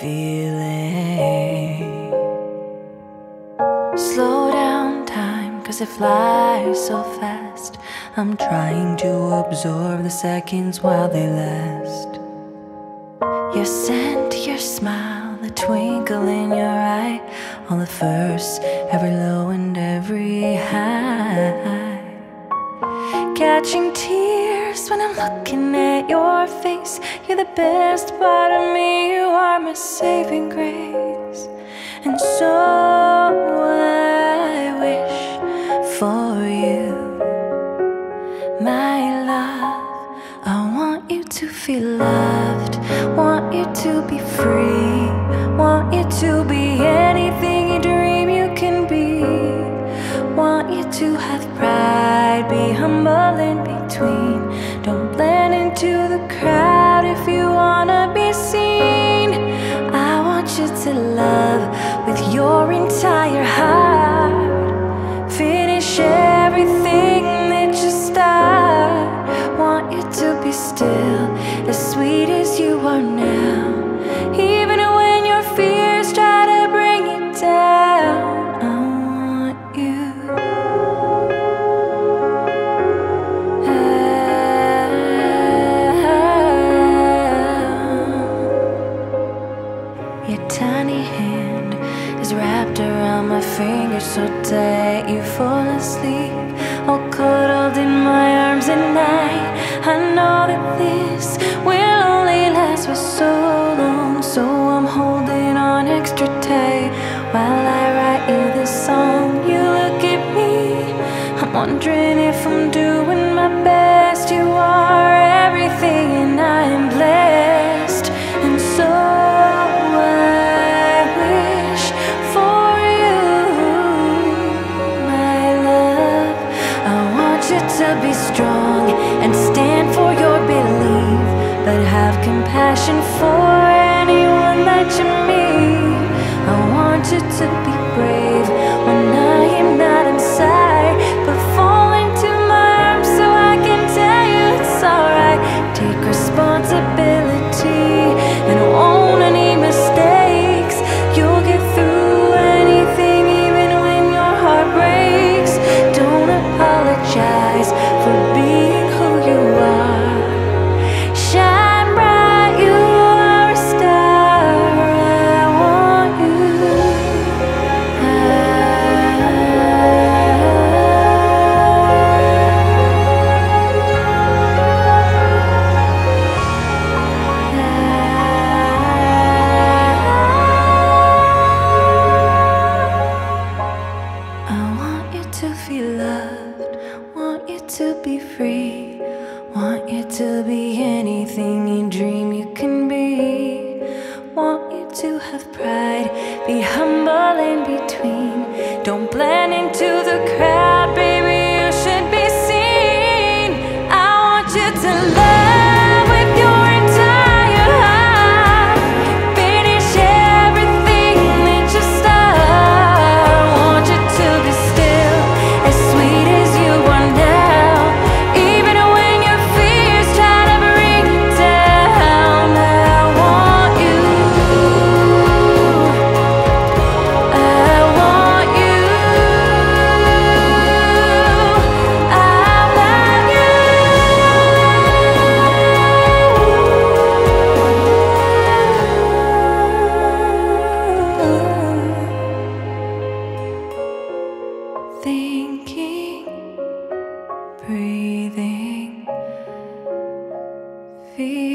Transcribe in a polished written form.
feeling. Slow down time, 'cause it flies so fast. I'm trying to absorb the seconds while they last. Your scent, your smile, the twinkle in your eye, all the firsts, every low and every high. Catching tears when I'm looking at your face. You're the best part of me, you are my saving grace. And so I wish for you, my love. I want you to feel loved, want you to be free, want you to be anything you dream you can be. Want you to have pride, be humble in between. Don't blend into the crowd if you wanna be seen. I want you to love with your entire heart. Finish everything that you start. Want you to be still, as sweet as you are now. Even when your fears try to bring you down, I want you. Your tiny hand is wrapped around my finger so tight you fall asleep, all cuddled in my arms at night. I know that this will only last for so long, so I'm holding on extra tight while I write you this song. You look at me, I'm wondering if I'm doing my best. You are everything and I am blessed. And so I wish for you, my love. I want you to be strong and stand for your belief, but have compassion for anyone that you meet. I want you to be brave when I am not inside, but fall into my arms so I can tell you it's alright. Take responsibility and own any mistakes. You'll get through anything even when your heart breaks. Don't apologize for being who you are. Shine bright, you are a star. I want you. I want you to feel loved, want you to be free, want you to be anything you dream you can be. Want you to have pride, be humble in between. Don't blend into the crowd, baby, you should be seen. I want you to love with your entire heart. Finish everything that you start. Want you to be still, as sweet as you are now. Even when your fears try to bring you down, I want you. I want you. Thinking, breathing, feeling.